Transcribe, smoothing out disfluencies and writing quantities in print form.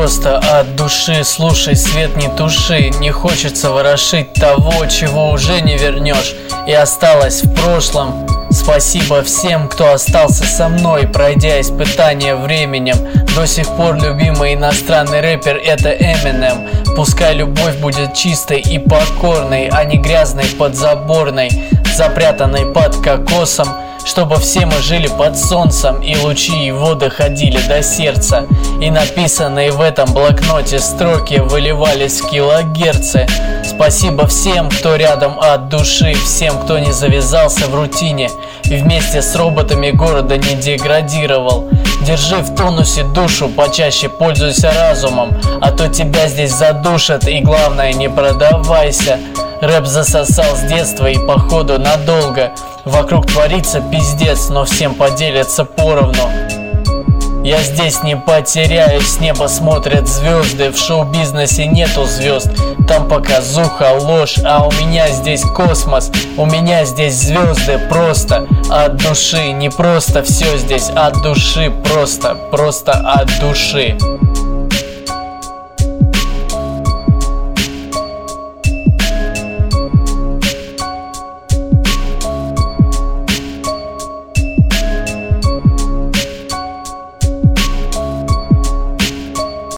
просто от души. Слушай, свет не туши, не хочется ворошить того, чего уже не вернешь и осталось в прошлом. Спасибо всем, кто остался со мной, пройдя испытания временем. До сих пор любимый иностранный рэпер — это Eminem. Пускай любовь будет чистой и покорной, а не грязной подзаборной, запрятанной под кокосом. Чтобы все мы жили под солнцем, и лучи его доходили до сердца, и написанные в этом блокноте строки выливались в килогерцы. Спасибо всем, кто рядом от души, всем, кто не завязался в рутине и вместе с роботами города не деградировал. Держи в тонусе душу, почаще пользуйся разумом, а то тебя здесь задушат, и главное, не продавайся. Рэп засосал с детства и походу надолго. Вокруг творится пиздец, но всем поделятся поровну. Я здесь не потеряюсь, с неба смотрят звезды. В шоу-бизнесе нету звезд, там показуха, ложь. А у меня здесь космос, у меня здесь звезды. Просто от души, не просто все здесь от души. Просто от души.